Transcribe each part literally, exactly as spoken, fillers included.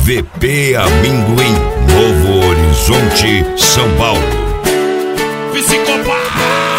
V P Amendoim, Novo Horizonte, São Paulo. Psicopata!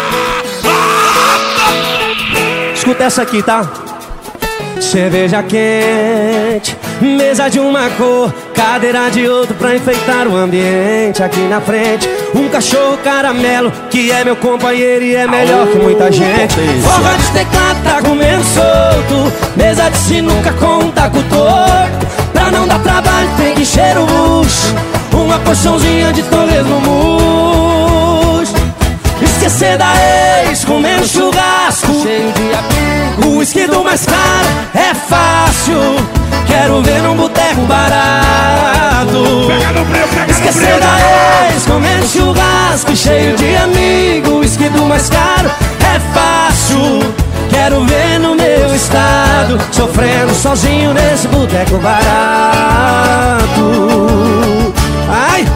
Escuta essa aqui, tá? Cerveja quente, mesa de uma cor, cadeira de outro pra enfeitar o ambiente. Aqui na frente, um cachorro caramelo, que é meu companheiro e é melhor que muita gente. Forró de teclado tá comendo solto, mesa de sinuca com um taco torto. Pra não dar trabalho tem que encher o bucho, uma porçãozinha de torresmo murcho. Esquecer da ex, comendo churrasco, cheio de amigo. O uísque do mais caro é fácil, quero ver num boteco barato. Esquecer da ex, comendo churrasco, cheio de amigo. O uísque do mais caro é fácil, quero ver no meu estado, sofrendo sozinho nesse boteco barato. Ai!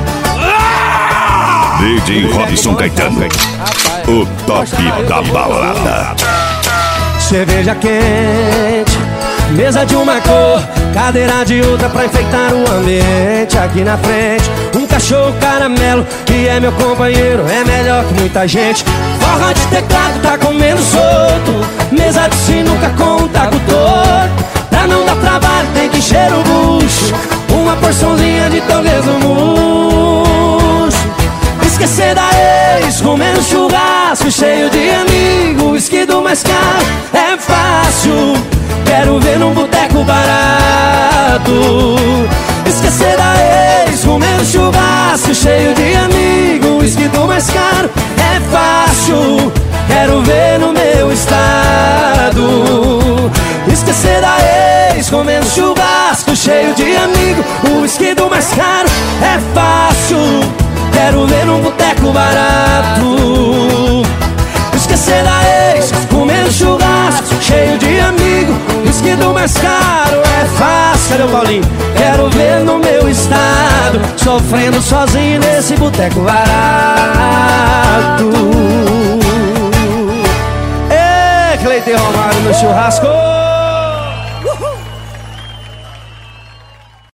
D J Robson Caetano, o top da balada. Cerveja quente, mesa de uma cor, cadeira de outra pra enfeitar o ambiente. Aqui na frente, um cachorro caramelo, que é meu companheiro, é melhor que muita gente. Forró de teclado tá comendo solto, mesa de sinuca com um taco torto. Pra não dar trabalho tem que encher o bucho, uma porçãozinha de torresmo murcho. Esquecer da ex, comendo churrasco, cheio de amigo. O uísque do mais caro é fácil, quero ver num boteco barato. Esquecer da ex, comendo churrasco, cheio de amigo. O uísque do mais caro é fácil, quero ver no meu estado. Esquecer da ex, comendo churrasco, cheio de amigo. O uísque do mais caro é fácil, quero ver num boteco barato. Esquecer da ex, comendo churrasco, cheio de amigo. Uísque do mais caro é fácil. Cadê o Paulinho? Quero ver no meu estado, sofrendo sozinho nesse boteco barato. Ê, Cleiton Romário no churrasco.